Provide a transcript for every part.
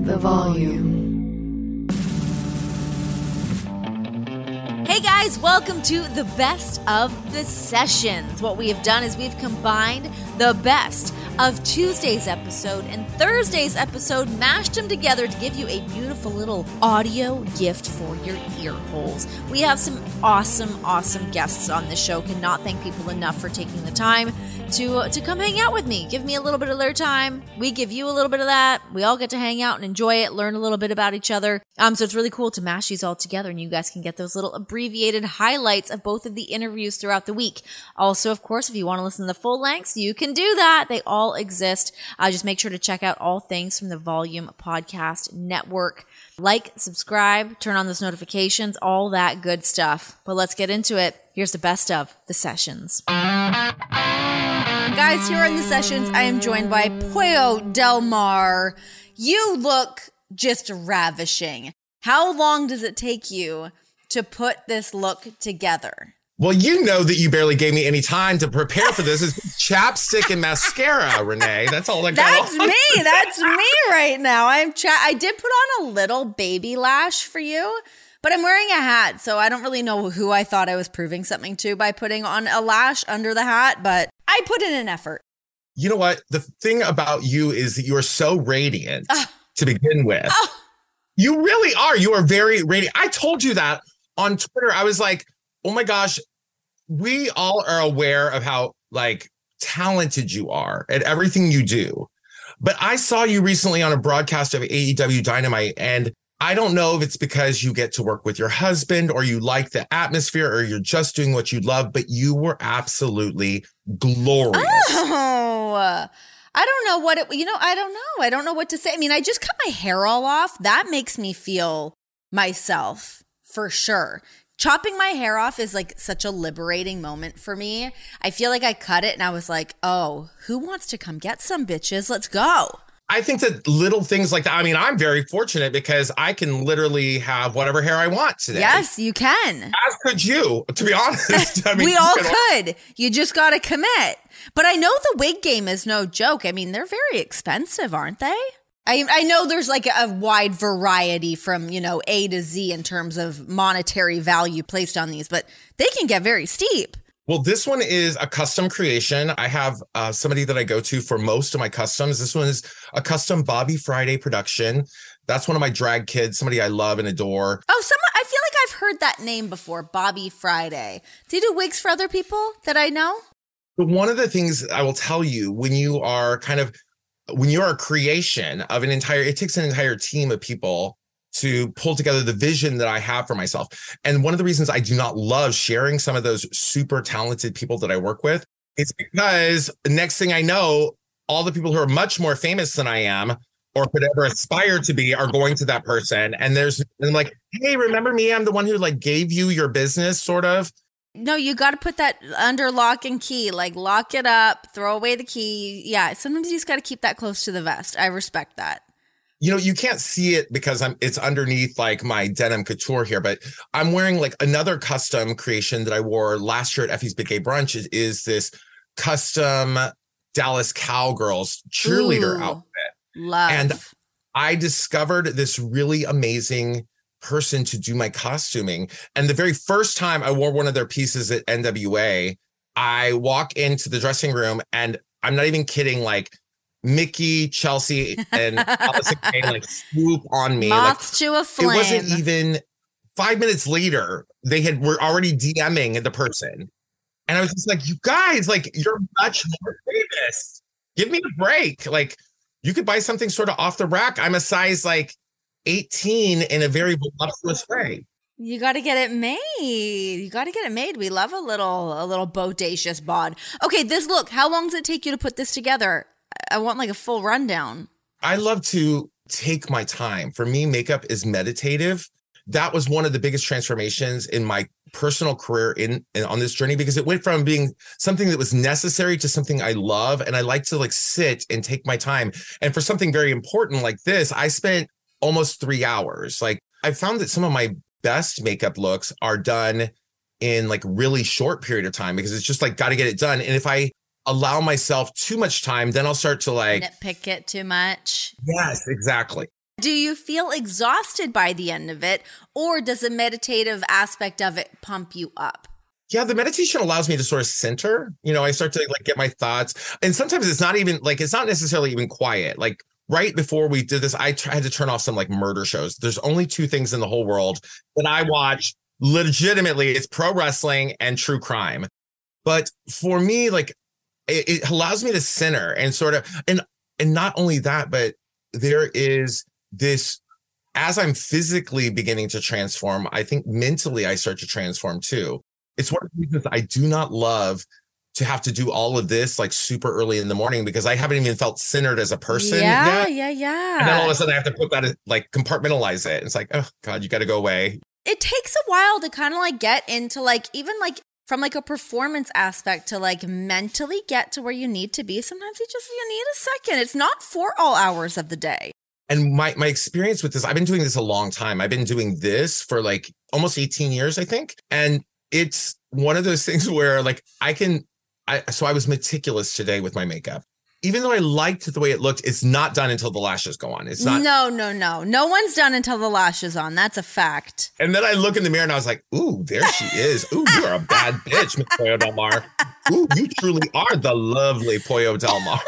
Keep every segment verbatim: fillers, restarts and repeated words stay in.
The volume. Hey guys, welcome to the best of the sessions. What we have done is we've combined the best of Tuesday's episode and Thursday's episode, mashed them together to give you a beautiful little audio gift for your ear holes. We have some awesome, awesome guests on the show. Cannot thank people enough for taking the time to uh, to come hang out with me. Give me a little bit of their time. We give you a little bit of that. We all get to hang out and enjoy it, learn a little bit about each other. Um, so it's really cool to mash these all together, and you guys can get those little abbreviated highlights of both of the interviews throughout the week. Also, of course, if you want to listen to the full lengths, you can do that. They all exist. Uh, just make sure to check out all things from the Volume Podcast Network. Like, subscribe, turn on those notifications, all that good stuff. But let's get into it. Here's the best of the sessions. Guys, here in the sessions, I am joined by Pollo Del Mar. You look just ravishing. How long does it take you to put this look together? Well, you know that you barely gave me any time to prepare for this. It's chapstick and mascara, Renee. That's all I got. That's me. That's me right now. I'm cha- I did put on a little baby lash for you, but I'm wearing a hat, so I don't really know who I thought I was proving something to by putting on a lash under the hat, but I put in an effort. You know what? The thing about you is that you are so radiant uh, to begin with. Uh, you really are. You are very radiant. I told you that on Twitter. I was like, oh my gosh, we all are aware of how like talented you are at everything you do. But I saw you recently on a broadcast of A E W Dynamite, and I don't know if it's because you get to work with your husband or you like the atmosphere or you're just doing what you love, but you were absolutely glorious. Oh, I don't know what it, you know, I don't know. I don't know what to say. I mean, I just cut my hair all off. That makes me feel myself for sure. Chopping my hair off is like such a liberating moment for me. I feel like I cut it and I was like, oh, who wants to come get some bitches? Let's go. I think that little things like that. I mean, I'm very fortunate because I can literally have whatever hair I want today. Yes, you can. As could you, to be honest. I mean, we all could. You just got to commit. But I know the wig game is no joke. I mean, they're very expensive, aren't they? I, I know there's like a wide variety from, you know, A to Z in terms of monetary value placed on these, but they can get very steep. Well, this one is a custom creation. I have uh, somebody that I go to for most of my customs. This one is a custom Bobby Friday production. That's one of my drag kids, somebody I love and adore. Oh, someone, I feel like I've heard that name before, Bobby Friday. Do you do wigs for other people that I know? But one of the things I will tell you when you are kind of, when you're a creation of an entire, it takes an entire team of people to pull together the vision that I have for myself. And one of the reasons I do not love sharing some of those super talented people that I work with is because the next thing I know, all the people who are much more famous than I am or could ever aspire to be are going to that person. And there's, and I'm like, hey, remember me? I'm the one who like gave you your business, sort of. No, you got to put that under lock and key, like lock it up, throw away the key. Yeah, sometimes you just got to keep that close to the vest. I respect that. You know, you can't see it because I'm it's underneath like my denim couture here, but I'm wearing like another custom creation that I wore last year at Effie's Big Gay Brunch is, is this custom Dallas Cowgirls cheerleader Ooh, outfit. Love. And I discovered this really amazing person to do my costuming. And the very first time I wore one of their pieces at N W A, I walk into the dressing room and I'm not even kidding, like Mickey, Chelsea, and Allison Kane like swoop on me. Moths like, to a flame. It wasn't even five minutes later, they had were already DMing the person. And I was just like, you guys, like, you're much more famous. Give me a break. Like, you could buy something sort of off the rack. I'm a size like eighteen in a very voluptuous way. You got to get it made. You got to get it made. We love a little, a little bodacious bod. Okay, this look, how long does it take you to put this together? I want like a full rundown. I love to take my time. For me, makeup is meditative. That was one of the biggest transformations in my personal career in, in on this journey, because it went from being something that was necessary to something I love. And I like to like sit and take my time. And for something very important like this, I spent almost three hours. Like, I found that some of my best makeup looks are done in like really short period of time, because it's just like, got to get it done. And if I allow myself too much time, then I'll start to like nitpick it too much. Yes, exactly. Do you feel exhausted by the end of it, or does the meditative aspect of it pump you up? Yeah, the meditation allows me to sort of center. You know, I start to like get my thoughts. And sometimes it's not even like, it's not necessarily even quiet. Like right before we did this, I tried to turn off some like murder shows. There's only two things in the whole world that I watch legitimately. It's pro wrestling and true crime. But for me, like it, it allows me to center and sort of, and and not only that, but there is this, as I'm physically beginning to transform, I think mentally I start to transform too. It's one of the reasons I do not love to have to do all of this like super early in the morning because I haven't even felt centered as a person. Yeah, yet. yeah, yeah. And then all of a sudden I have to put that, like compartmentalize it. It's like, oh God, you got to go away. It takes a while to kind of like get into like, even like from like a performance aspect to like mentally get to where you need to be. Sometimes you just, you need a second. It's not for all hours of the day. And my my experience with this, I've been doing this a long time. I've been doing this for like almost eighteen years, I think. And it's one of those things where like I can, I, so I was meticulous today with my makeup. Even though I liked the way it looked, it's not done until the lashes go on. It's not. No, no, no. No one's done until the lashes on. That's a fact. And then I look in the mirror and I was like, ooh, there she is. Ooh, you're a bad bitch, Miss Pollo Del Mar. Ooh, you truly are the lovely Pollo Del Mar.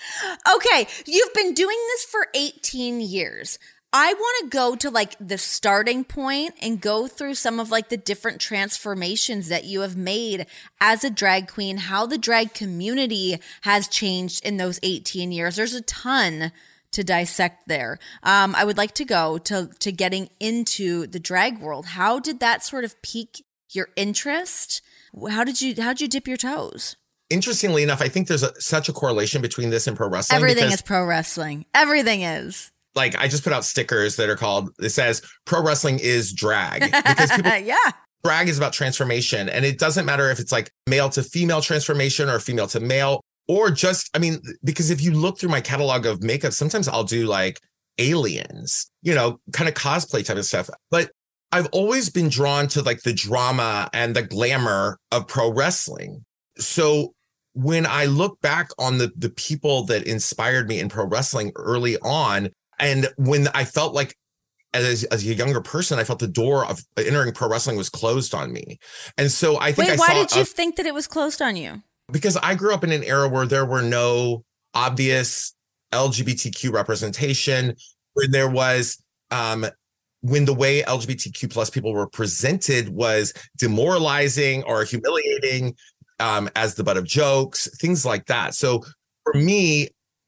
Okay, you've been doing this for eighteen years. I want to go to like the starting point and go through some of like the different transformations that you have made as a drag queen, how the drag community has changed in those eighteen years. There's a ton to dissect there. Um, I would like to go to, to getting into the drag world. How did that sort of pique your interest? How did you, how did you dip your toes? Interestingly enough, I think there's a, such a correlation between this and pro wrestling. Everything because- is pro wrestling. Everything is. Like I just put out stickers that are called, it says pro wrestling is drag because people, yeah. drag is about transformation. And it doesn't matter if it's like male to female transformation or female to male, or just, I mean, because if you look through my catalog of makeup, sometimes I'll do like aliens, you know, kind of cosplay type of stuff. But I've always been drawn to like the drama and the glamour of pro wrestling. So when I look back on the the people that inspired me in pro wrestling early on, and when I felt like as, as a younger person, I felt the door of entering pro wrestling was closed on me. And so I think Wait, I why saw did you a, think that it was closed on you? Because I grew up in an era where there were no obvious L G B T Q representation, where there was, um, when the way L G B T Q plus people were presented was demoralizing or humiliating, um, as the butt of jokes, things like that. So for me,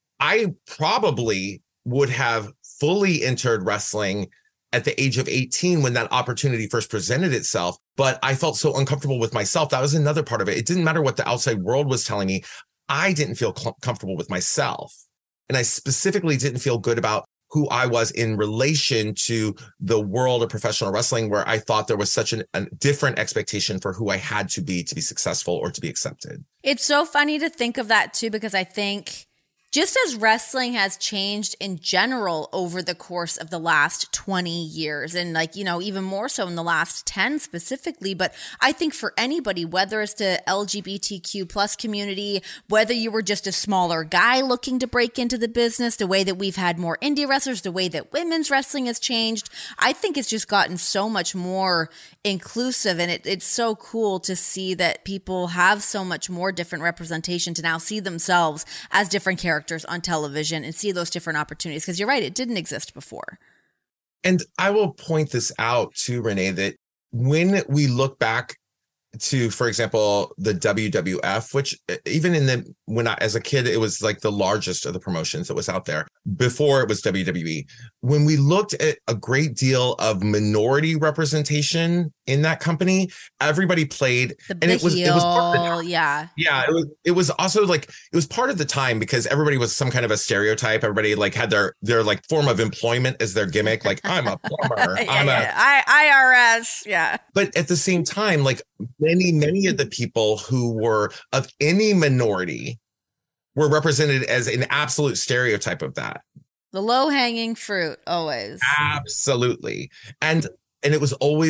I probably would have fully entered wrestling at the age of eighteen when that opportunity first presented itself. But I felt so uncomfortable with myself. That was another part of it. It didn't matter what the outside world was telling me. I didn't feel cl- comfortable with myself. And I specifically didn't feel good about who I was in relation to the world of professional wrestling, where I thought there was such an, a different expectation for who I had to be to be successful or to be accepted. It's so funny to think of that too, because I think just as wrestling has changed in general over the course of the last twenty years, and like, you know, even more so in the last ten specifically, but I think for anybody, whether it's the L G B T Q plus community, whether you were just a smaller guy looking to break into the business, the way that we've had more indie wrestlers, the way that women's wrestling has changed, I think it's just gotten so much more inclusive. And it, it's so cool to see that people have so much more different representation to now see themselves as different characters on television and see those different opportunities. Because you're right, it didn't exist before. And I will point this out too, Renee, that when we look back to, for example, the W W F, which even in the, when I, as a kid, it was like the largest of the promotions that was out there before it was W W E. When we looked at a great deal of minority representation in that company, everybody played, the, and the it was, heel, it was part of the time. yeah. Yeah. It was, it was also like, it was part of the time because everybody was some kind of a stereotype. Everybody like had their, their like form of employment as their gimmick. Like I'm a plumber. yeah, I'm yeah. a I, I R S. Yeah. But at the same time, like many, many of the people who were of any minority were represented as an absolute stereotype of that. The low hanging fruit, always. Absolutely. And, and it was always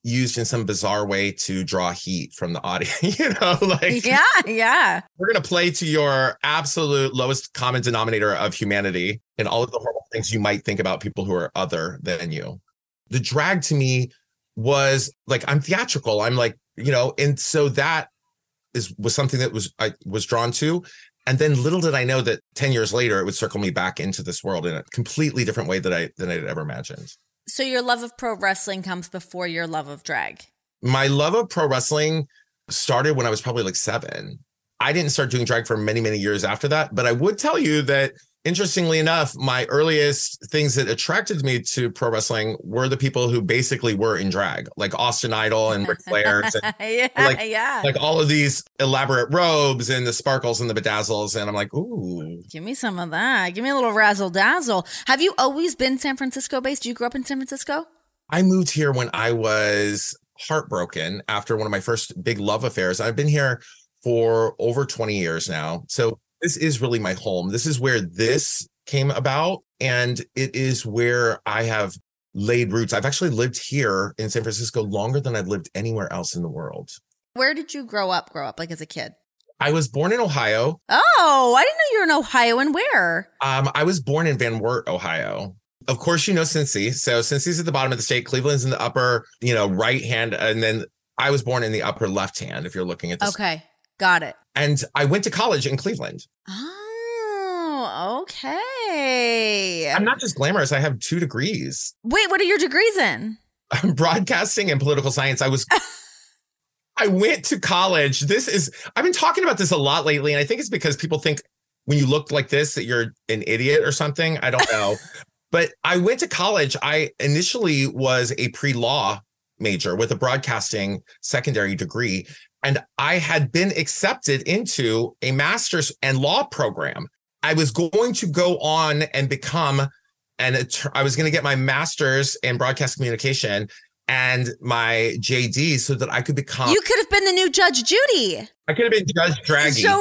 used in some bizarre way to draw heat from the audience. You know, like, yeah, yeah. We're going to play to your absolute lowest common denominator of humanity and all of the horrible things you might think about people who are other than you. The drag to me was like, I'm theatrical. I'm like, you know, and so that is was something that was I was drawn to. And then little did I know that ten years later, it would circle me back into this world in a completely different way that I than I'd ever imagined. So your love of pro wrestling comes before your love of drag? My love of pro wrestling started when I was probably like seven. I didn't start doing drag for many, many years after that. But I would tell you that, interestingly enough, my earliest things that attracted me to pro wrestling were the people who basically were in drag, like Austin Idol and Ric Flair. And yeah, like, yeah. Like all of these elaborate robes and the sparkles and the bedazzles. And I'm like, ooh. Give me some of that. Give me a little razzle dazzle. Have you always been San Francisco based? You grew up in San Francisco? I moved here when I was heartbroken after one of my first big love affairs. I've been here for over twenty years now. So this is really my home. This is where this came about. And it is where I have laid roots. I've actually lived here in San Francisco longer than I've lived anywhere else in the world. Where did you grow up, grow up like as a kid? I was born in Ohio. Oh, I didn't know you were in Ohio. And where? Um, I was born in Van Wert, Ohio. Of course, you know Cincy. So Cincy's at the bottom of the state. Cleveland's in the upper, you know, right hand. And then I was born in the upper left hand, if you're looking at this. Okay. Got it. And I went to college in Cleveland. Oh, okay. I'm not just glamorous. I have two degrees. Wait, what are your degrees in? Broadcasting and political science. I was, I went to college. This is, I've been talking about this a lot lately. And I think it's because people think when you look like this, that you're an idiot or something. I don't know. But I went to college. I initially was a pre-law major with a broadcasting secondary degree. And I had been accepted into a master's and law program. I was going to go on and become an attorney. I was going to get my master's in broadcast communication and my J D so that I could become. You could have been the new Judge Judy. I could have been Judge Draggy. So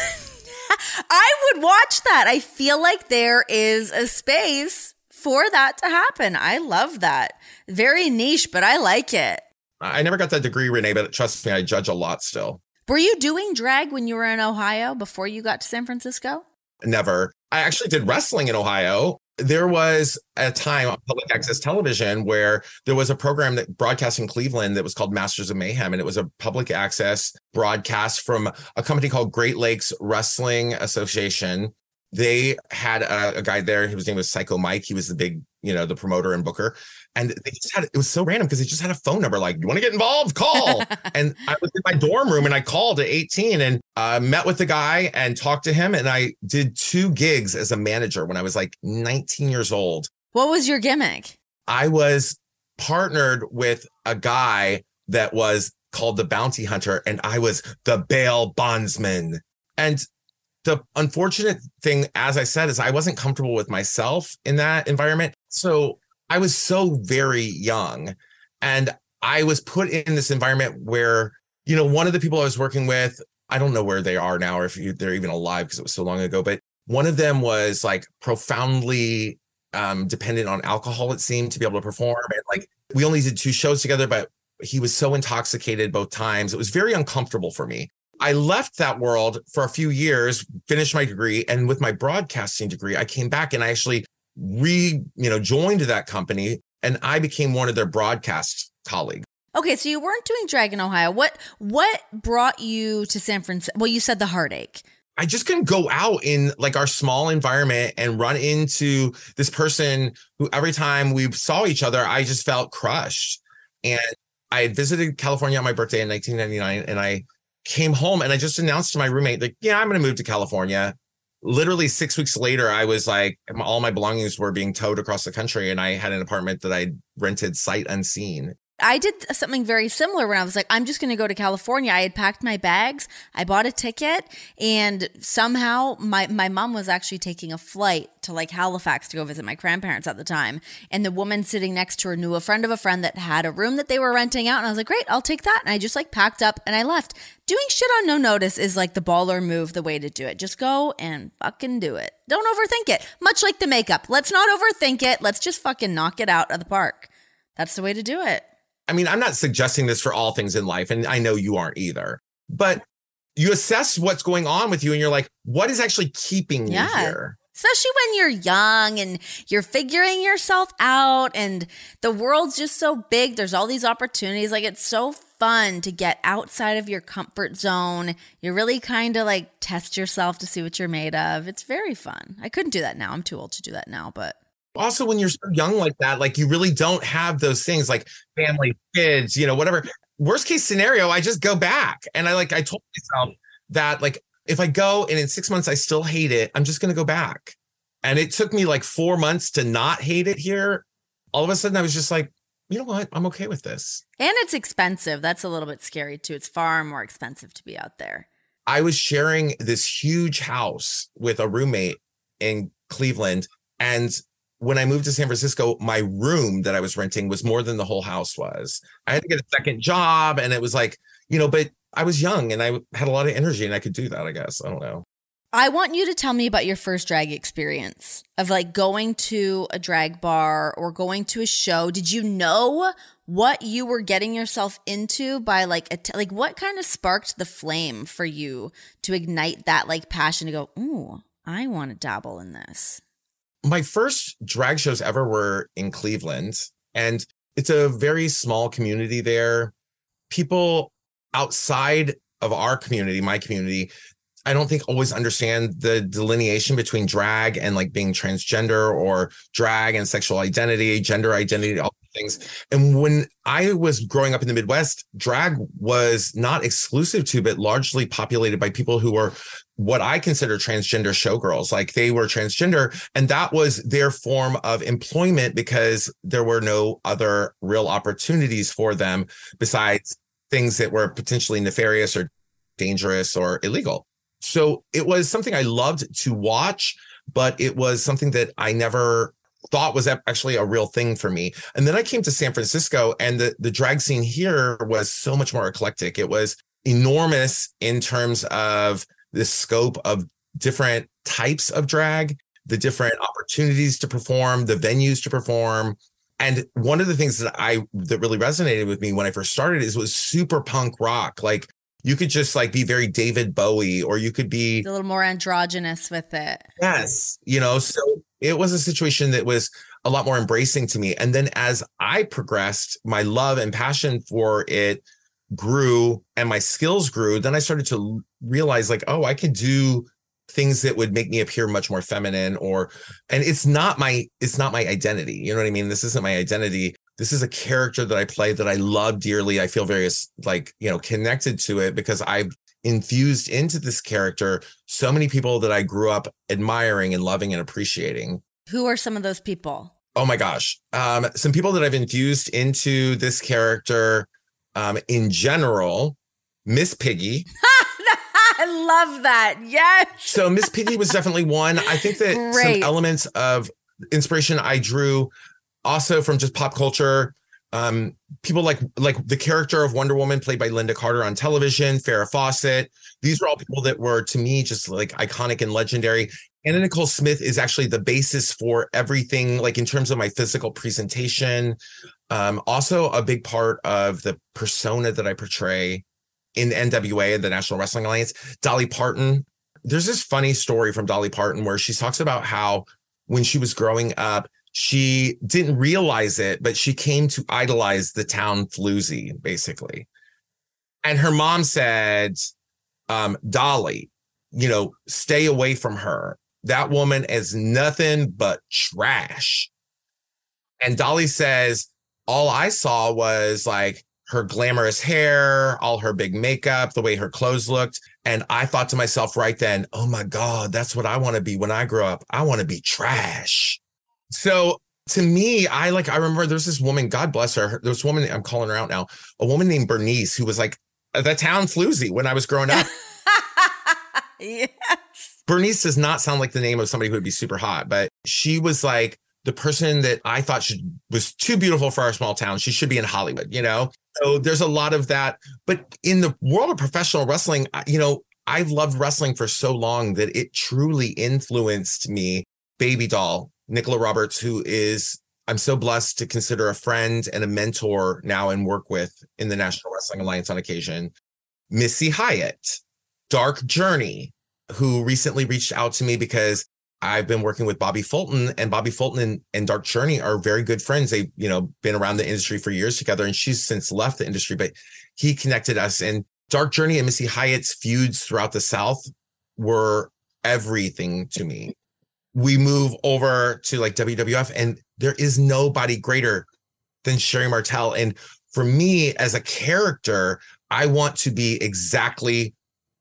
I would watch that. I feel like there is a space for that to happen. I love that. Very niche, but I like it. I never got that degree, Renee, but trust me, I judge a lot still. Were you doing drag when you were in Ohio before you got to San Francisco? Never. I actually did wrestling in Ohio. There was a time on public access television where there was a program that broadcast in Cleveland that was called Masters of Mayhem. And it was a public access broadcast from a company called Great Lakes Wrestling Association. They had a, a guy there. His name was Psycho Mike. He was the big, you know, the promoter and booker. And they just had, it was so random because they just had a phone number like, you want to get involved? Call. And I was in my dorm room and I called at eighteen and uh, met with the guy and talked to him. And I did two gigs as a manager when I was like nineteen years old. What was your gimmick? I was partnered with a guy that was called the Bounty Hunter and I was the bail bondsman. And the unfortunate thing, as I said, is I wasn't comfortable with myself in that environment. So I was so very young and I was put in this environment where, you know, one of the people I was working with, I don't know where they are now or if you, they're even alive because it was so long ago, but one of them was like profoundly um, dependent on alcohol, it seemed, to be able to perform. And like, we only did two shows together, but he was so intoxicated both times. It was very uncomfortable for me. I left that world for a few years, finished my degree. And with my broadcasting degree, I came back and I actually re, you know, joined that company and I became one of their broadcast colleagues. Okay, so you weren't doing drag in Ohio. What what brought you to San Francisco? Well, you said the heartache. I just couldn't go out in like our small environment and run into this person who every time we saw each other, I just felt crushed. And I had visited California on my birthday in nineteen ninety-nine and I came home and I just announced to my roommate, like, yeah, I'm going to move to California. Literally six weeks later, I was like, all my belongings were being towed across the country and I had an apartment that I rented sight unseen. I did something very similar when I was like, I'm just going to go to California. I had packed my bags. I bought a ticket and somehow my, my mom was actually taking a flight to like Halifax to go visit my grandparents at the time. And the woman sitting next to her knew a friend of a friend that had a room that they were renting out. And I was like, great, I'll take that. And I just like packed up and I left. Doing shit on no notice is like the baller move, the way to do it. Just go and fucking do it. Don't overthink it. Much like the makeup. Let's not overthink it. Let's just fucking knock it out of the park. That's the way to do it. I mean, I'm not suggesting this for all things in life, and I know you aren't either, but you assess what's going on with you and you're like, what is actually keeping yeah. you here? Especially when you're young and you're figuring yourself out and the world's just so big. There's all these opportunities. Like, it's so fun to get outside of your comfort zone. You really kind of like test yourself to see what you're made of. It's very fun. I couldn't do that now. I'm too old to do that now, but. Also, when you're so young like that, like you really don't have those things like family, kids, you know, whatever. Worst case scenario, I just go back. And I like, I told myself that like, if I go and in six months I still hate it, I'm just going to go back. And it took me like four months to not hate it here. All of a sudden I was just like, you know what? I'm okay with this. And it's expensive. That's a little bit scary too. It's far more expensive to be out there. I was sharing this huge house with a roommate in Cleveland. And when I moved to San Francisco, my room that I was renting was more than the whole house was. I had to get a second job and it was like, you know, but I was young and I had a lot of energy and I could do that, I guess. I don't know. I want you to tell me about your first drag experience of like going to a drag bar or going to a show. Did you know what you were getting yourself into by like, a t- like what kind of sparked the flame for you to ignite that like passion to go, ooh, I want to dabble in this? My first drag shows ever were in Cleveland, and it's a very small community there. People outside of our community, my community, I don't think always understand the delineation between drag and like being transgender or drag and sexual identity, gender identity, all things. And when I was growing up in the Midwest, drag was not exclusive to, but largely populated by people who were what I consider transgender showgirls. Like they were transgender and that was their form of employment because there were no other real opportunities for them besides things that were potentially nefarious or dangerous or illegal. So it was something I loved to watch, but it was something that I never thought was actually a real thing for me. And then I came to San Francisco and the, the drag scene here was so much more eclectic. It was enormous in terms of the scope of different types of drag, the different opportunities to perform, the venues to perform. And one of the things that I that really resonated with me when I first started is it was super punk rock. Like you could just like be very David Bowie, or you could be a little more androgynous with it. Yes. You know, so it was a situation that was a lot more embracing to me. And then as I progressed, my love and passion for it grew and my skills grew. Then I started to realize like, oh, I could do things that would make me appear much more feminine, or, and it's not my, it's not my identity. You know what I mean? This isn't my identity. This is a character that I play that I love dearly. I feel very like, you know, connected to it because I've infused into this character so many people that I grew up admiring and loving and appreciating. Who are some of those people? Oh my gosh. Um, some people that I've infused into this character um, in general, Miss Piggy. I love that. Yes. So Miss Piggy was definitely one. I think that Great. Some elements of inspiration I drew also from just pop culture. Um, people like like the character of Wonder Woman played by Linda Carter on television, Farrah Fawcett. These were all people that were, to me, just like iconic and legendary. Anna Nicole Smith is actually the basis for everything, like in terms of my physical presentation. Um, also a big part of the persona that I portray in N W A, the National Wrestling Alliance. Dolly Parton. There's this funny story from Dolly Parton where she talks about how when she was growing up, she didn't realize it, but she came to idolize the town floozy, basically. And her mom said, um, Dolly, you know, stay away from her. That woman is nothing but trash. And Dolly says, all I saw was like her glamorous hair, all her big makeup, the way her clothes looked. And I thought to myself right then, oh my God, that's what I want to be when I grow up. I want to be trash. So to me, I like, I remember there's this woman, God bless her. There was a woman, I'm calling her out now, a woman named Bernice, who was like the town floozy when I was growing up. Yes. Bernice does not sound like the name of somebody who would be super hot, but she was like the person that I thought should, was too beautiful for our small town. She should be in Hollywood, you know? So there's a lot of that. But in the world of professional wrestling, you know, I've loved wrestling for so long that it truly influenced me. Baby Doll, Nicola Roberts, who is I'm so blessed to consider a friend and a mentor now and work with in the National Wrestling Alliance on occasion, Missy Hyatt, Dark Journey, who recently reached out to me because I've been working with Bobby Fulton, and Bobby Fulton and, and Dark Journey are very good friends. They've, you know, been around the industry for years together, and she's since left the industry, but he connected us. And Dark Journey and Missy Hyatt's feuds throughout the South were everything to me. We move over to like W W F, and there is nobody greater than Sherri Martel. And for me as a character, I want to be exactly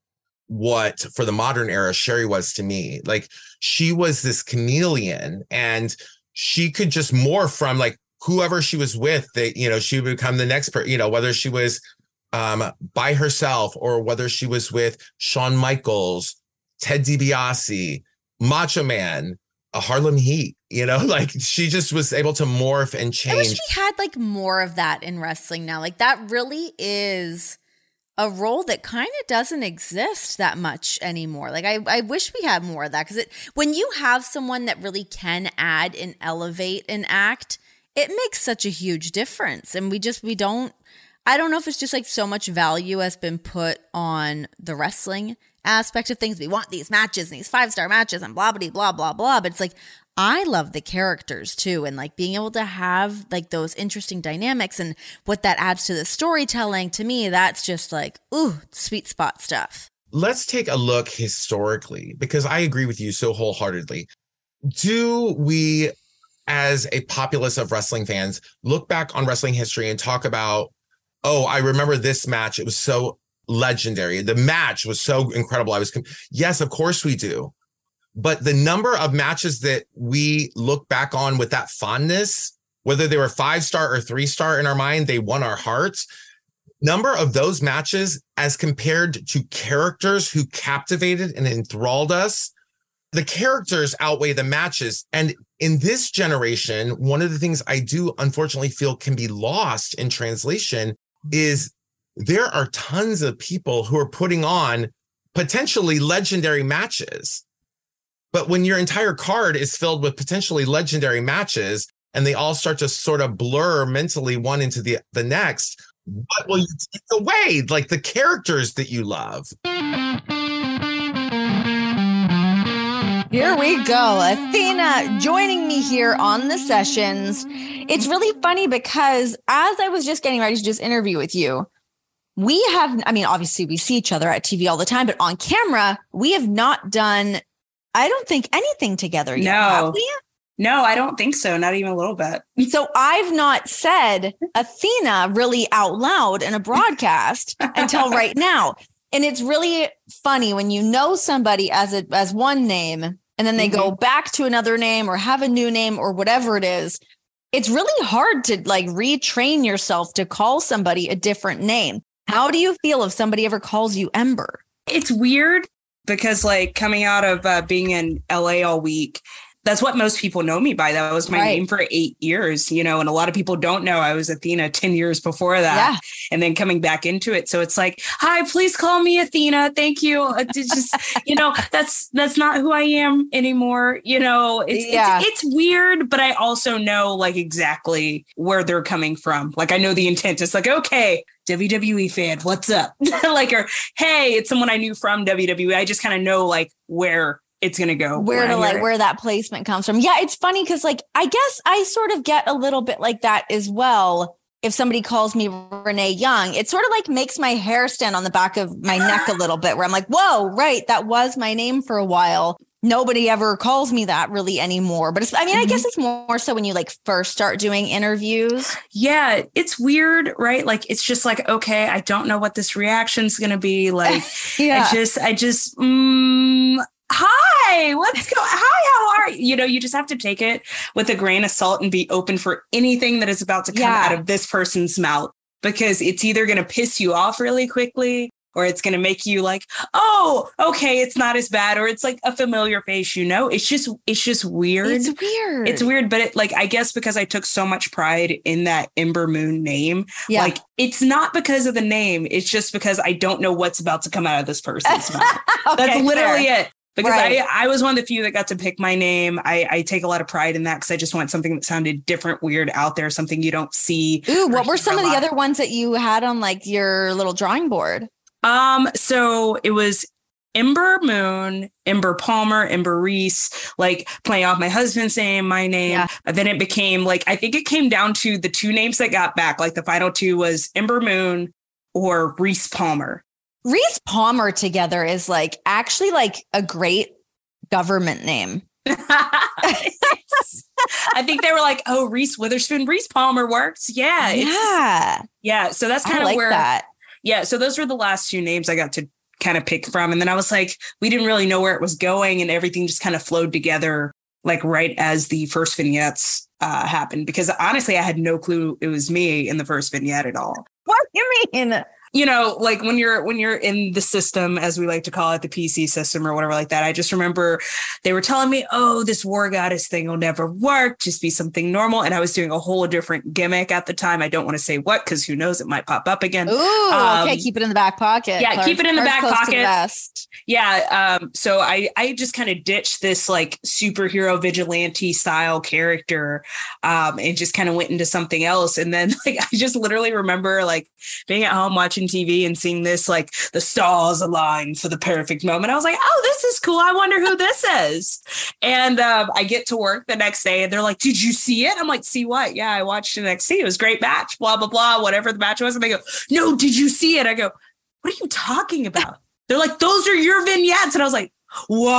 what for the modern era Sherri was to me. Like, she was this chameleon, and she could just morph from like whoever she was with, that, you know, she would become the next person, you know, whether she was um, by herself or whether she was with Shawn Michaels, Ted DiBiase, Macho Man, a Harlem Heat, you know, like she just was able to morph and change. I wish we had like more of that in wrestling now. Like, that really is a role that kind of doesn't exist that much anymore. Like, I, I wish we had more of that, because it when you have someone that really can add and elevate an act, it makes such a huge difference. And we just, we don't, I don't know if it's just like so much value has been put on the wrestling aspect of things. We want these matches and these five-star matches and blah, blah, blah, blah, blah. But it's like, I love the characters too, and like being able to have like those interesting dynamics and what that adds to the storytelling. To me, that's just like, ooh, sweet spot stuff. Let's take a look historically, because I agree with you so wholeheartedly. Do we, as a populace of wrestling fans, look back on wrestling history and talk about, oh, I remember this match. It was so legendary. The match was so incredible. I was, com-. Yes, of course we do. But the number of matches that we look back on with that fondness, whether they were five-star or three-star in our mind, they won our hearts. Number of those matches as compared to characters who captivated and enthralled us, the characters outweigh the matches. And in this generation, one of the things I do unfortunately feel can be lost in translation is there are tons of people who are putting on potentially legendary matches. But when your entire card is filled with potentially legendary matches and they all start to sort of blur mentally one into the, the next, what will you take away? Like the characters that you love. Here we go. Athena joining me here on the sessions. It's really funny because as I was just getting ready to just interview with you, we have, I mean, obviously we see each other at T V all the time, but on camera, we have not done, I don't think, anything together yet. No, have we? No, I don't think so. Not even a little bit. So I've not said Athena really out loud in a broadcast until right now. And it's really funny when you know somebody as a, as one name and then they mm-hmm. go back to another name or have a new name or whatever it is. It's really hard to like retrain yourself to call somebody a different name. How do you feel if somebody ever calls you Ember? It's weird because like coming out of uh, being in L A all week, that's what most people know me by. That was my right. name for eight years, you know, and a lot of people don't know I was Athena ten years before that. Yeah. And then coming back into it. So it's like, hi, please call me Athena. Thank you. It's just, you know, that's, that's not who I am anymore. You know, it's, yeah. it's, it's weird, but I also know like exactly where they're coming from. Like I know the intent. It's like, okay, W W E fan, what's up? Like, or, hey, it's someone I knew from W W E. I just kind of know like where it's going to go. Where to like, it. where that placement comes from. Yeah, it's funny because like, I guess I sort of get a little bit like that as well. If somebody calls me Renee Young, it sort of like makes my hair stand on the back of my neck a little bit where I'm like, whoa, right. That was my name for a while. Nobody ever calls me that really anymore. But it's, I mean, mm-hmm. I guess it's more so when you like first start doing interviews. Yeah, it's weird, right? Like, it's just like, okay, I don't know what this reaction's going to be. Like, yeah. I just, I just, mm, hi, what's going Hi, how are you? You know, you just have to take it with a grain of salt and be open for anything that is about to come yeah. out of this person's mouth, because it's either going to piss you off really quickly or it's going to make you like, oh, okay, it's not as bad. Or it's like a familiar face, you know, it's just it's just weird. It's weird. It's weird. But it, like, I guess because I took so much pride in that Ember Moon name, yeah. like it's not because of the name. It's just because I don't know what's about to come out of this person's mouth. Okay, That's literally fair. it. because Right. I, I was one of the few that got to pick my name. I, I take a lot of pride in that because I just want something that sounded different, weird, out there, something you don't see. Ooh, what or were hear some a of the lot. other ones that you had on like your little drawing board? Um, so it was Ember Moon, Ember Palmer, Ember Reese, like playing off my husband's name, my name. Yeah. But then it became like, I think it came down to the two names that got back. Like the final two was Ember Moon or Reese Palmer. Reese Palmer together is like actually like a great government name. I think they were like, oh, Reese Witherspoon, Reese Palmer works. Yeah. it's- Yeah. yeah. So that's I kind of like where, that. yeah. So those were the last two names I got to kind of pick from. And then I was like, we didn't really know where it was going, and everything just kind of flowed together, like right as the first vignettes uh, happened. Because honestly, I had no clue it was me in the first vignette at all. What do you mean? You know, like when you're when you're in the system, as we like to call it, the P C system or whatever like that. I just remember they were telling me, oh, this war goddess thing will never work. Just be something normal. And I was doing a whole different gimmick at the time. I don't want to say what, because who knows, it might pop up again. Ooh, Um, okay, keep it in the back pocket. yeah, keep it in the Cards back close to pocket. the vest. Yeah. Um, so I, I just kind of ditched this like superhero vigilante style character um, and just kind of went into something else. And then like, I just literally remember like being at home watching T V and seeing this, like the stars align for the perfect moment. I was like, oh, this is cool. I wonder who this is. And um, I get to work the next day and they're like, did you see it? I'm like, see what? Yeah, I watched N X T. It was a great match, blah, blah, blah, whatever the match was. And they go, no, did you see it? I go, what are you talking about? They're like, those are your vignettes. And I was like, what?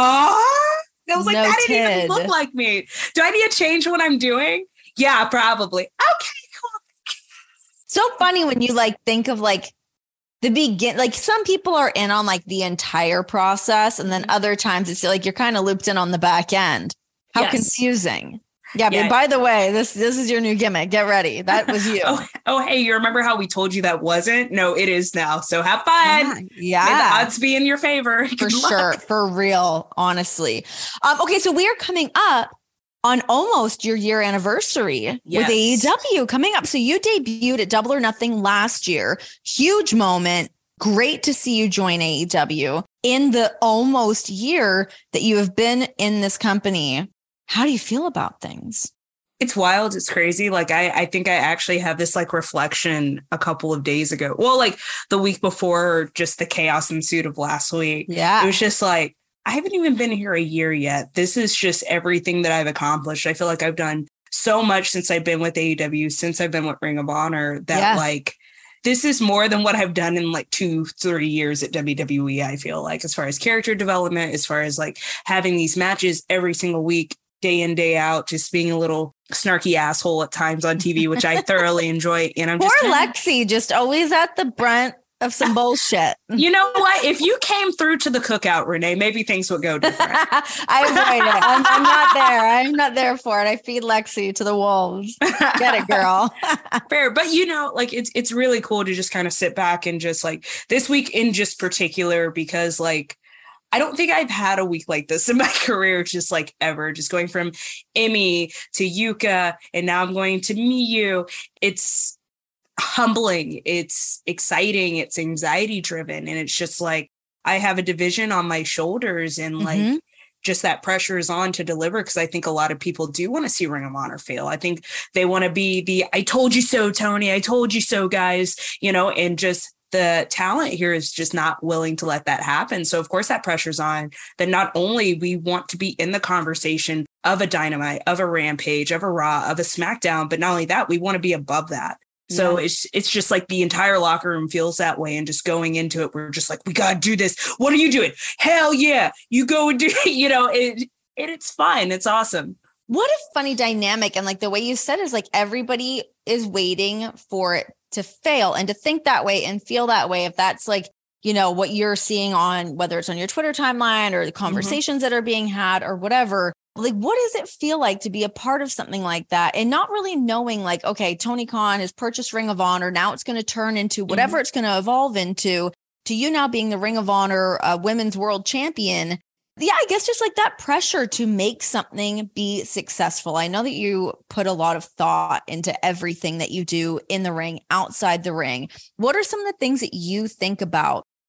I was like, that didn't even Noted. look like me. Do I need to change what I'm doing? Yeah, probably. Okay, cool. So funny when you like think of like the begin, like some people are in on like the entire process, and then other times it's like you're kind of looped in on the back end. How Yes. confusing. Yeah, Yeah. but by the way, this this is your new gimmick. Get ready. That was you. Oh, oh, hey, you remember how we told you that wasn't? No, it is now. So have fun. yeah. May the odds be in your favor. For Good luck. sure. For real, honestly. Um, okay, so we are coming up on almost your year anniversary Yes. with A E W coming up. So you debuted at Double or Nothing last year. Huge moment. Great to see you join A E W in the almost year that you have been in this company. How do you feel about things? It's wild. It's crazy. Like I, I think I actually have this like reflection a couple of days ago. Well, like the week before, just the chaos ensued of last week. Yeah. It was just like, I haven't even been here a year yet. This is just everything that I've accomplished. I feel like I've done so much since I've been with A E W, since I've been with Ring of Honor, that Yeah. like, this is more than what I've done in like two, three years at W W E, I feel like, as far as character development, as far as like having these matches every single week, day in, day out, just being a little snarky asshole at times on T V, which I thoroughly enjoy. And I'm Poor just kinda- Lexi, just always at the brunt of some bullshit. you know what? If you came through to the cookout, Renee, maybe things would go different. I avoid it. I'm, I'm not there. I'm not there for it. I feed Lexi to the wolves. Get it, girl. Fair. But you know, like it's it's really cool to just kind of sit back and just like this week in just particular, because like I don't think I've had a week like this in my career, just like ever, just going from Emmy to Yuka, and now I'm going to Miyu. It's humbling. It's exciting. It's anxiety driven. And it's just like, I have a division on my shoulders, and like, Mhm. just that pressure is on to deliver, because I think a lot of people do want to see Ring of Honor fail. I think they want to be the I told you so, Tony. I told you so, guys, you know, and just the talent here is just not willing to let that happen. So, of course, that pressure's on. That not only we want to be in the conversation of a Dynamite, of a Rampage, of a Raw, of a SmackDown, but not only that, we want to be above that. So Yeah. it's it's just like the entire locker room feels that way. And just going into it, we're just like, we got to do this. What are you doing? Hell yeah. You go and do it. You know, it, it, it's fun. It's awesome. What a funny dynamic. And like the way you said is like everybody is waiting for it to fail, and to think that way and feel that way. If that's like, you know, what you're seeing on, whether it's on your Twitter timeline or the conversations mm-hmm. that are being had or whatever, like, what does it feel like to be a part of something like that? And not really knowing like, okay, Tony Khan has purchased Ring of Honor. Now it's going to turn into whatever mm-hmm. it's going to evolve into, to you now being the Ring of Honor uh, women's world champion. Yeah, I guess just like that pressure to make something be successful. I know that you put a lot of thought into everything that you do in the ring, outside the ring. What are some of the things that you think about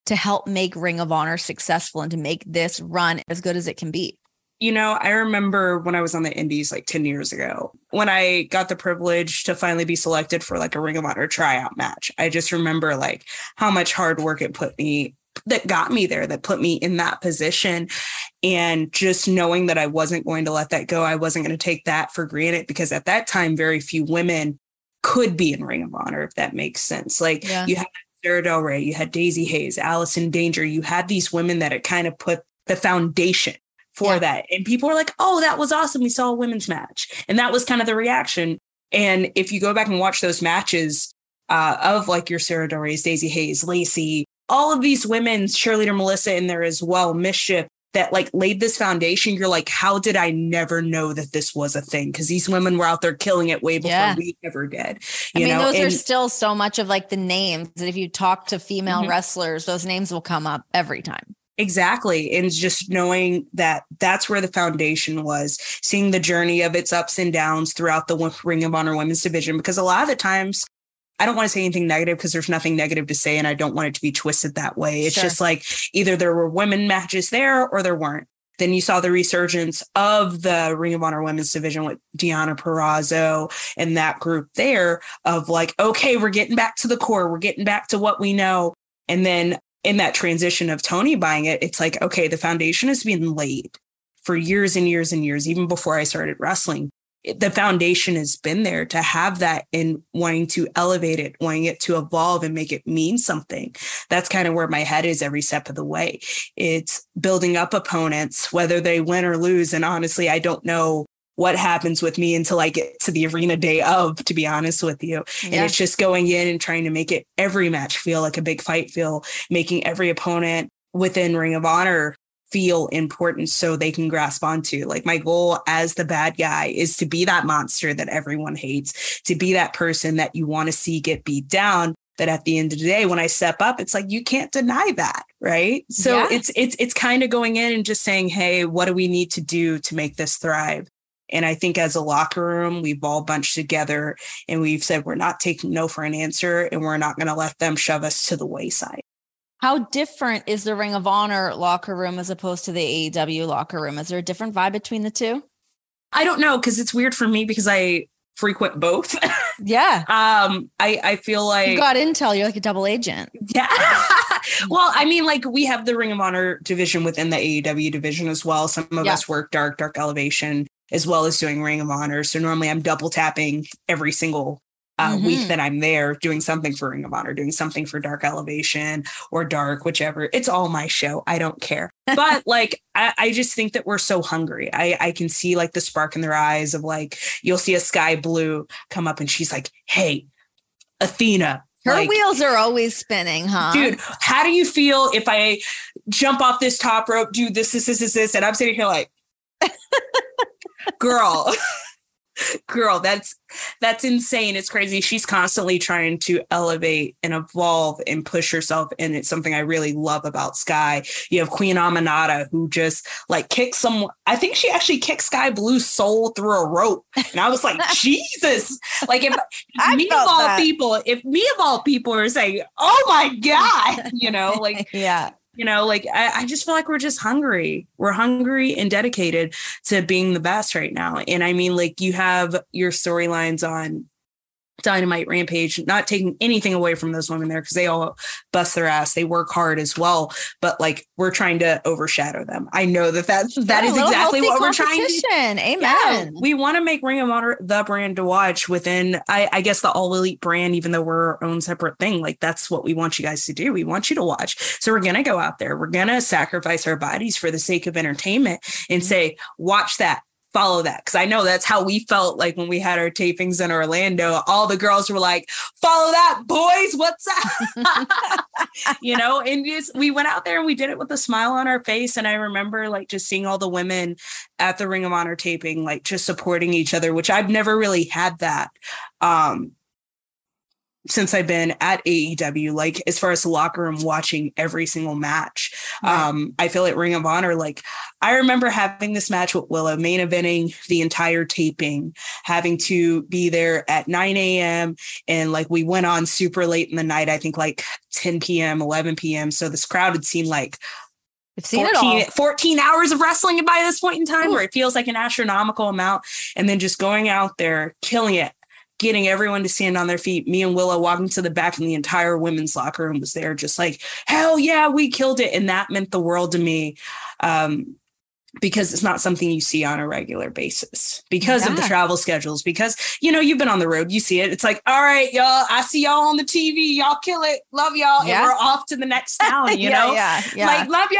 to help make Ring of Honor successful and to make this run as good as it can be? You know, I remember when I was on the indies like ten years ago, when I got the privilege to finally be selected for like a Ring of Honor tryout match. I just remember like how much hard work it put me, that got me there, that put me in that position. And just knowing that I wasn't going to let that go. I wasn't going to take that for granted, because at that time, very few women could be in Ring of Honor, if that makes sense. Like yeah. you had Sarah Del Rey, you had Daisy Hayes, Allison Danger. You had these women that had kind of put the foundation for yeah. that. And people were like, oh, that was awesome. We saw a women's match. And that was kind of the reaction. And if you go back and watch those matches uh, of like your Sarah Del Rey's, Daisy Hayes, Lacey, all of these women, cheerleader Melissa in there as well, Mischief, that like laid this foundation. You're like, how did I never know that this was a thing? Because these women were out there killing it way before yeah. we ever did. You I mean, know? those and, are still so much of like the names that if you talk to female mm-hmm. wrestlers, those names will come up every time. Exactly. And just knowing that that's where the foundation was, seeing the journey of its ups and downs throughout the Ring of Honor women's division, because a lot of the times, I don't want to say anything negative because there's nothing negative to say, and I don't want it to be twisted that way. It's sure. just like either there were women matches there or there weren't. Then you saw the resurgence of the Ring of Honor women's division with Deonna Purrazzo and that group there of like, okay, we're getting back to the core. We're getting back to what we know. And then in that transition of Tony buying it, it's like, okay, the foundation has been laid for years and years and years, even before I started wrestling. The foundation has been there to have that, and wanting to elevate it, wanting it to evolve and make it mean something. That's kind of where my head is every step of the way. It's building up opponents, whether they win or lose. And honestly, I don't know what happens with me until I get to the arena day of, to be honest with you. Yeah. And it's just going in and trying to make it every match feel like a big fight feel, making every opponent within Ring of Honor feel important so they can grasp onto. Like my goal as the bad guy is to be that monster that everyone hates, to be that person that you want to see get beat down. That at the end of the day, when I step up, it's like, you can't deny that. Right. So yeah. it's, it's, it's kind of going in and just saying, hey, what do we need to do to make this thrive? And I think as a locker room, we've all bunched together and we've said, we're not taking no for an answer, and we're not going to let them shove us to the wayside. How different is the Ring of Honor locker room as opposed to the A E W locker room? Is there a different vibe between the two? I don't know, because it's weird for me because I frequent both. Yeah. um, I, I feel like you got intel. You're like a double agent. Yeah. Well, I mean, like we have the Ring of Honor division within the A E W division as well. Some of yeah. us work Dark, Dark Elevation, as well as doing Ring of Honor. So normally I'm double tapping every single uh, mm-hmm. week that I'm there, doing something for Ring of Honor, doing something for Dark Elevation or Dark, whichever. It's all my show. I don't care. But like, I, I just think that we're so hungry. I, I can see like the spark in their eyes of like, you'll see a Sky Blue come up and she's like, hey, Athena. Her like, wheels are always spinning, huh? Dude, how do you feel if I jump off this top rope, do this, this, this, this, this, and I'm sitting here like, girl, girl, that's that's insane. It's crazy. She's constantly trying to elevate and evolve and push herself. And it's something I really love about Sky. You have Queen Aminata, who just like kicks some, I think she actually kicked Sky Blue's soul through a rope. And I was like, Jesus, like if me of all that. people, if me of all people are saying, oh my God, you know, like, yeah. You know, like, I, I just feel like we're just hungry. We're hungry and dedicated to being the best right now. And I mean, like, you have your storylines on Dynamite, Rampage, not taking anything away from those women there because they all bust their ass. They work hard as well. But like, we're trying to overshadow them. I know that that's, that yeah, is exactly what we're trying to do. Amen. Yeah, we want to make Ring of Honor the brand to watch within, I, I guess, the All Elite brand, even though we're our own separate thing. Like, that's what we want you guys to do. We want you to watch. So we're going to go out there. We're going to sacrifice our bodies for the sake of entertainment and say, watch that. Follow that. Because I know that's how we felt like when we had our tapings in Orlando. All the girls were like, follow that, boys. What's up? You know, and just, we went out there and we did it with a smile on our face. And I remember like just seeing all the women at the Ring of Honor taping, like just supporting each other, which I've never really had that. Um, since I've been at A E W, like as far as the locker room, watching every single match. Right. Um, I feel at Ring of Honor, like I remember having this match with Willow, main eventing the entire taping, having to be there at nine a.m. And like we went on super late in the night, I think like ten p.m., eleven p.m. So this crowd had seen like I've seen fourteen, it all. fourteen hours of wrestling by this point in time, Ooh. Where it feels like an astronomical amount. And then just going out there, killing it, getting everyone to stand on their feet. Me and Willow walking to the back, and the entire women's locker room was there, just like, hell yeah, we killed it. And that meant the world to me. Um, because it's not something you see on a regular basis because yeah. of the travel schedules, because, you know, you've been on the road, you see it. It's like, all right, y'all, I see y'all on the T V. Y'all kill it. Love y'all. Yeah. And we're off to the next town, you yeah, know, yeah, yeah. like love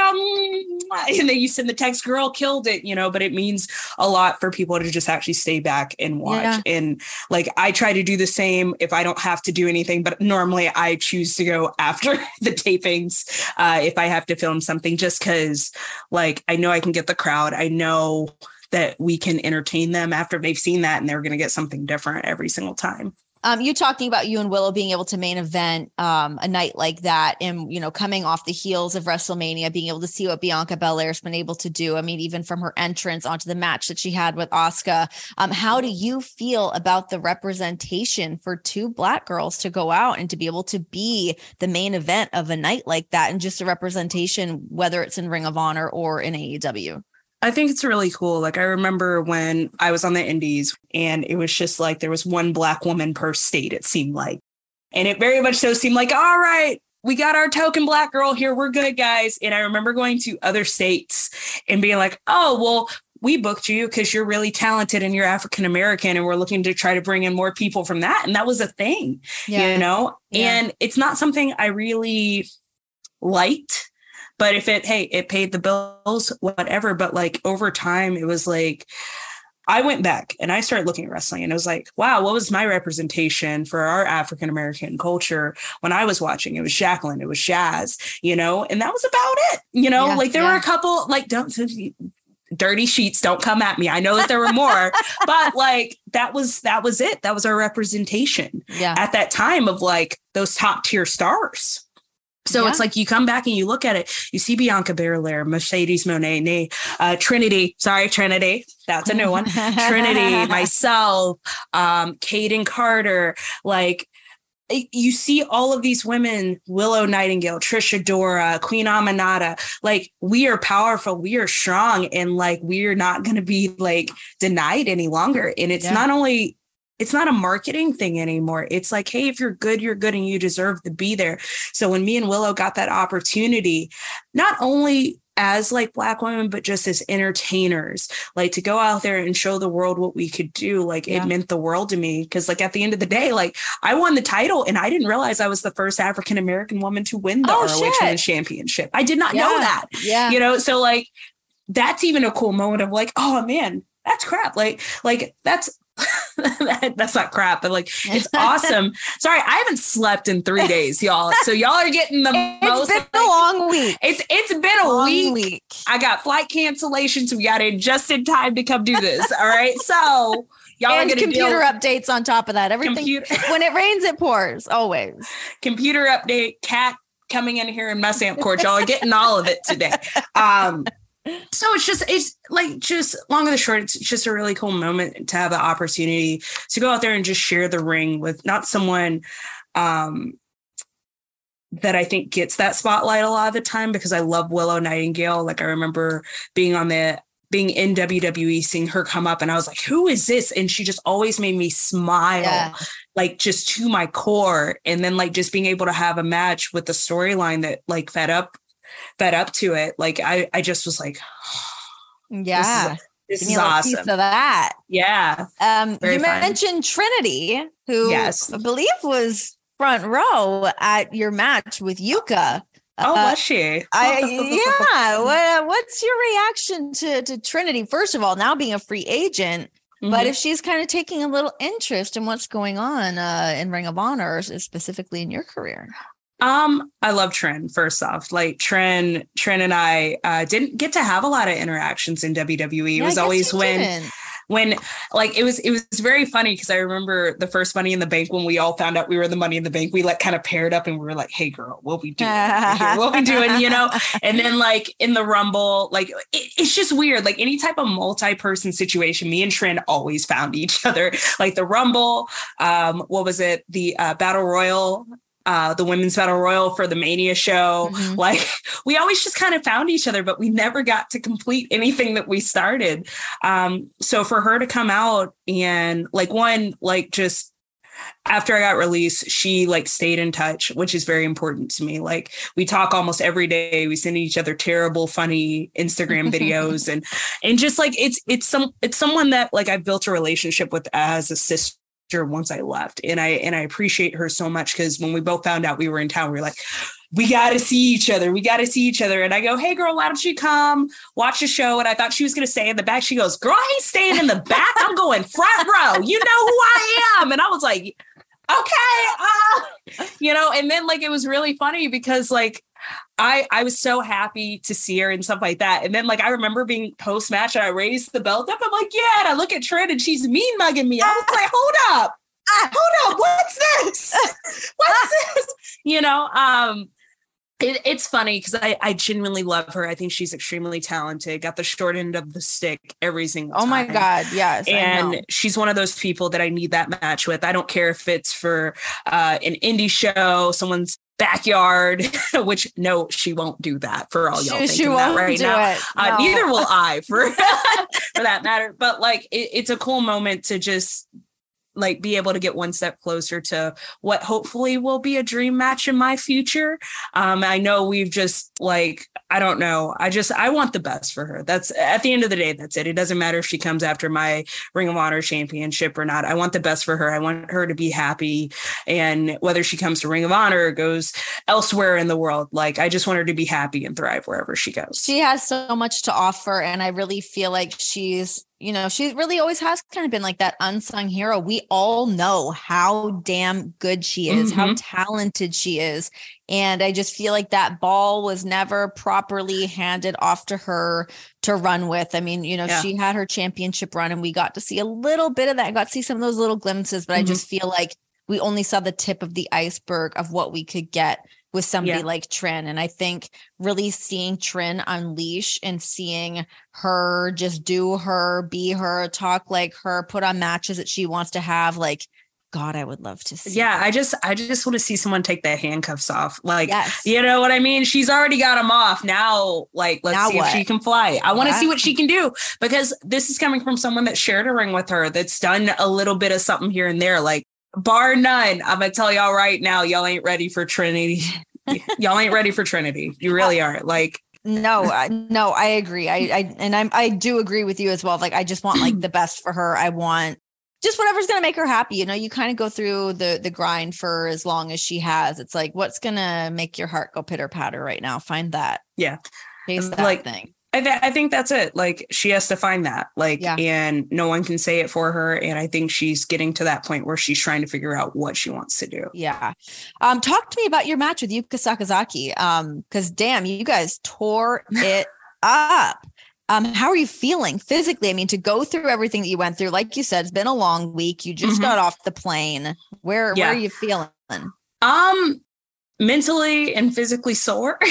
y'all. And then you send the text, girl killed it, you know, but it means a lot for people to just actually stay back and watch. Yeah. And like, I try to do the same if I don't have to do anything, but normally I choose to go after the tapings uh, if I have to film something, just because like, I know I can get the crowd. I know that we can entertain them after they've seen that, and they're going to get something different every single time. Um, you talking about you and Willow being able to main event um, a night like that, and, you know, coming off the heels of WrestleMania, being able to see what Bianca Belair's been able to do. I mean, even from her entrance onto the match that she had with Asuka. Um, how do you feel about the representation for two Black girls to go out and to be able to be the main event of a night like that, and just a representation, whether it's in Ring of Honor or in A E W? I think it's really cool. Like I remember when I was on the Indies, and it was just like there was one Black woman per state, it seemed like. And it very much so seemed like, all right, we got our token Black girl here. We're good, guys. And I remember going to other states and being like, oh, well, we booked you because you're really talented and you're African American, and we're looking to try to bring in more people from that. And that was a thing, yeah. you know, yeah. and it's not something I really liked. But if it, hey, it paid the bills, whatever. But like over time, it was like, I went back and I started looking at wrestling, and it was like, wow, what was my representation for our African-American culture when I was watching? It was Jacqueline, it was Shaz, you know, and that was about it. You know, yeah, like there yeah. were a couple, like, don't dirty sheets, don't come at me. I know that there were more, but like, that was, that was it. That was our representation yeah. at that time of like those top tier stars. So yeah. it's like you come back and you look at it, you see Bianca Belair, Mercedes Moné, uh, Trinity, sorry, Trinity, that's a new one. Trinity, myself, um, Kaden Carter, like you see all of these women, Willow Nightingale, Trisha Dora, Queen Aminata, like we are powerful, we are strong, and like we're not going to be like denied any longer. And it's yeah. not only It's not a marketing thing anymore. It's like, hey, if you're good, you're good, and you deserve to be there. So when me and Willow got that opportunity, not only as like Black women, but just as entertainers, like to go out there and show the world what we could do, like yeah. it meant the world to me. Cause like at the end of the day, like I won the title, and I didn't realize I was the first African-American woman to win the oh, R O H Women's Championship. I did not yeah. know that, yeah. you know? So like, that's even a cool moment of like, oh man, that's crap. Like, like that's, that's not crap, but like it's awesome. Sorry, I haven't slept in three days, y'all. So y'all are getting the it's most. It's been a long week. It's it's been a long week. week. I got flight cancellations. We got in just in time to come do this. All right, so y'all and are going to computer deal- updates on top of that. Everything computer- when it rains, it pours. Always computer update. Cat coming in here and messing up court. Y'all are getting all of it today. Um. So it's just, it's like, just long and the short, it's just a really cool moment to have the opportunity to go out there and just share the ring with not someone um, that I think gets that spotlight a lot of the time, because I love Willow Nightingale. Like I remember being on the, being in W W E, seeing her come up, and I was like, who is this? And she just always made me smile, yeah. like just to my core. And then like just being able to have a match with the storyline that like fed up fed up to it. Like I, I just was like, yeah, this is, this is awesome. Piece of that. Yeah. Um, Very you fun. mentioned Trinity, who yes. I believe was front row at your match with Yuka. Oh, uh, was she? I, yeah. What, what's your reaction to, to Trinity? First of all, now being a free agent, mm-hmm. but if she's kind of taking a little interest in what's going on uh, in Ring of Honor, specifically in your career. Um, I love Trin, first off. Like Trin, Trin and I uh, didn't get to have a lot of interactions in W W E. It yeah, was always when didn't. when like it was it was very funny because I remember the first Money in the Bank when we all found out we were in the Money in the Bank, we like kind of paired up and we were like, hey girl, what we doing? What we doing, you know? And then like in the Rumble, like it, it's just weird. Like any type of multi-person situation, me and Trin always found each other. Like the Rumble, um, what was it? The uh, Battle Royal. Uh, the women's battle royal for the Mania show. Mm-hmm. Like we always just kind of found each other, but we never got to complete anything that we started. Um, so for her to come out and like one, like just after I got released, she like stayed in touch, which is very important to me. Like we talk almost every day. We send each other terrible, funny Instagram videos and, and just like, it's, it's some, it's someone that like I've built a relationship with as a sister once I left. And I and I appreciate her so much because when we both found out we were in town, we were like, we got to see each other. We got to see each other. And I go, hey, girl, why don't you come watch the show? And I thought she was going to stay in the back. She goes, girl, I ain't staying in the back. I'm going front row. You know who I am. And I was like, okay. Uh, you know, and then like it was really funny because like I, I was so happy to see her and stuff like that. And then like, I remember being post match and I raised the belt up. I'm like, yeah. And I look at Trin and she's mean mugging me. I was like, hold up, hold up. What's this? What's this? You know, um, it, it's funny because I, I genuinely love her. I think she's extremely talented, got the short end of the stick every single time. Oh my God. Yes. And she's one of those people that I need that match with. I don't care if it's for uh, an indie show, someone's backyard, which no, she won't do that for all y'all she, thinking she that right now. No. Uh, neither will I for, for that matter. But like, it, it's a cool moment to just like be able to get one step closer to what hopefully will be a dream match in my future. Um, I know we've just like, I don't know. I just, I want the best for her. That's at the end of the day, that's it. It doesn't matter if she comes after my Ring of Honor championship or not. I want the best for her. I want her to be happy. And whether she comes to Ring of Honor or goes elsewhere in the world, like I just want her to be happy and thrive wherever she goes. She has so much to offer. And I really feel like she's, you know, she really always has kind of been like that unsung hero. We all know how damn good she is, mm-hmm. how talented she is. And I just feel like that ball was never properly handed off to her to run with. I mean, you know, yeah. she had her championship run and we got to see a little bit of that. I got to see some of those little glimpses, but mm-hmm. I just feel like we only saw the tip of the iceberg of what we could get with somebody yeah. like Trin. And I think really seeing Trin unleash and seeing her just do her, be her, talk like her, put on matches that she wants to have, like, God, I would love to see. Yeah, that. I just I just want to see someone take the handcuffs off. Like, yes. you know what I mean? She's already got them off. Now, like, let's now see what? if she can fly. I want to yeah. see what she can do because this is coming from someone that shared a ring with her, that's done a little bit of something here and there. Like, bar none, I'm going to tell y'all right now, y'all ain't ready for Trinity. Y'all ain't ready for Trinity. You really aren't. Like, no, I, no, I agree. I, I and I'm I do agree with you as well. Like, I just want like the best for her. I want just whatever's going to make her happy. You know, you kind of go through the the grind for as long as she has. It's like, what's going to make your heart go pitter patter right now? Find that. Yeah. Chase that like, thing. I, th- I think that's it. Like, she has to find that, like, yeah. and no one can say it for her. And I think she's getting to that point where she's trying to figure out what she wants to do. Yeah. Um, talk to me about your match with Yuka Sakazaki. Um, cause damn, you guys tore it up. Um, how are you feeling physically? I mean, to go through everything that you went through, like you said, it's been a long week. You just mm-hmm. got off the plane. Where, yeah. where are you feeling? Um, mentally and physically sore.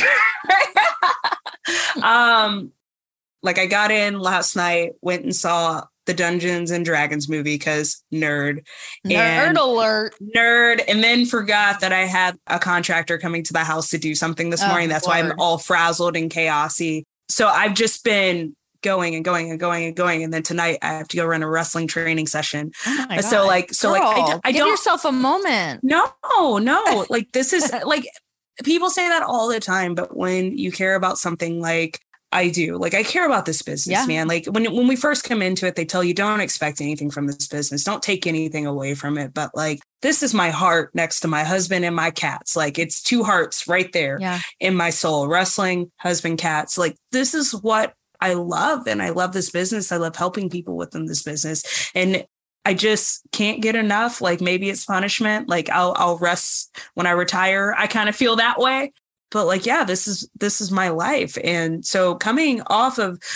um, like I got in last night, went and saw the Dungeons and Dragons movie because nerd. Nerd and alert. Nerd. And then forgot that I had a contractor coming to the house to do something this oh, morning. That's Lord. why I'm all frazzled and chaosy. So I've just been going and going and going and going. And then tonight I have to go run a wrestling training session. Oh my so God. like, so Girl, like, I, I give don't yourself a moment. No, no. Like this is like, people say that all the time, but when you care about something like I do, like I care about this business, yeah. man. Like when, when we first come into it, they tell you don't expect anything from this business. Don't take anything away from it. But like, this is my heart next to my husband and my cats. Like it's two hearts right there yeah. in my soul, wrestling, husband, cats. Like this is what I love. And I love this business. I love helping people within this business. And I just can't get enough. Like maybe it's punishment. Like I'll, I'll rest when I retire. I kind of feel that way. But like, yeah, this is this is my life. And so coming off of,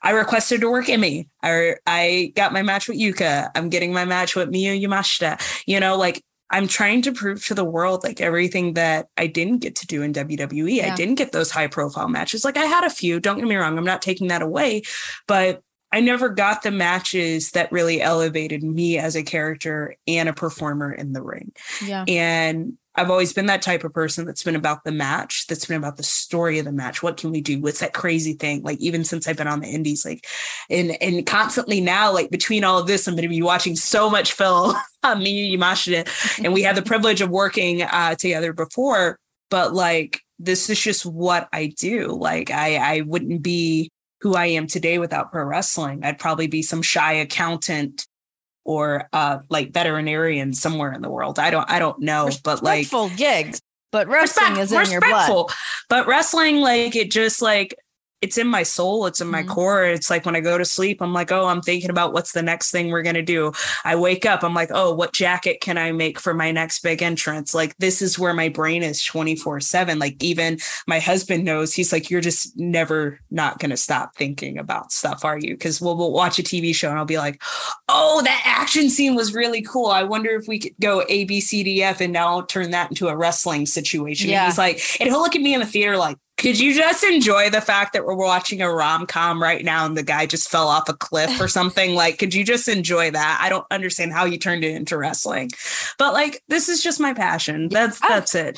I requested to work Emmy. I, I got my match with Yuka. I'm getting my match with Miyu Yamashita. You know, like I'm trying to prove to the world like everything that I didn't get to do in W W E. Yeah. I didn't get those high profile matches. Like I had a few, don't get me wrong. I'm not taking that away, but I never got the matches that really elevated me as a character and a performer in the ring. Yeah. And I've always been that type of person that's been about the match, that's been about the story of the match. What can we do? What's that crazy thing? Like, even since I've been on the indies, like, and, and constantly now, like between all of this, I'm going to be watching so much Phil, Miyu Yamashita, and we had the privilege of working uh, together before, but like, this is just what I do. Like, I, I wouldn't be who I am today without pro wrestling. I'd probably be some shy accountant or uh like veterinarian somewhere in the world. I don't I don't know, but like respectful gigs, but wrestling respect, is in your blood. But wrestling, like it just like it's in my soul. It's in my mm-hmm. core. It's like when I go to sleep, I'm like, oh, I'm thinking about what's the next thing we're going to do. I wake up, I'm like, oh, what jacket can I make for my next big entrance? Like, this is where my brain is twenty-four seven. Like, even my husband knows. He's like, you're just never not going to stop thinking about stuff, are you? Because we'll, we'll watch a T V show and I'll be like, oh, that action scene was really cool. I wonder if we could go A, B, C, D, F, and now I'll turn that into a wrestling situation. Yeah. And he's like, and he'll look at me in the theater like, could you just enjoy the fact that we're watching a rom-com right now and the guy just fell off a cliff or something? Like, could you just enjoy that? I don't understand how you turned it into wrestling, but like, this is just my passion. That's, that's it.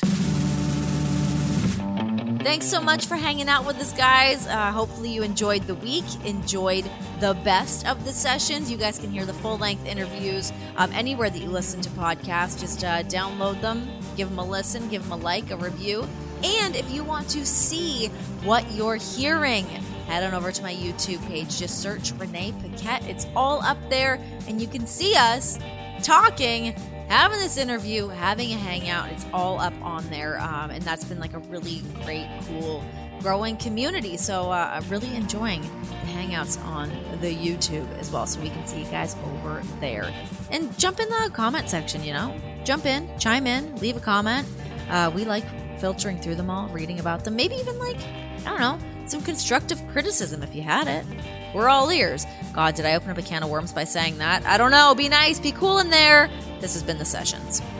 Thanks so much for hanging out with us, guys. Uh, hopefully you enjoyed the week, enjoyed the best of the sessions. You guys can hear the full-length interviews um, anywhere that you listen to podcasts. Just uh, download them, give them a listen, give them a like, a review. And if you want to see what you're hearing, head on over to my YouTube page. Just search Renee Paquette. It's all up there, and you can see us talking, having this interview, having a hangout. It's all up on there, um, and that's been like a really great, cool, growing community. So uh, I'm really enjoying the hangouts on the YouTube as well, so we can see you guys over there. And jump in the comment section, you know? Jump in, chime in, leave a comment. Uh, we like filtering through them all, reading about them, maybe even like, I don't know, some constructive criticism if you had it. We're all ears. God, did I open up a can of worms by saying that? I don't know. Be nice, be cool in there. This has been The Sessions.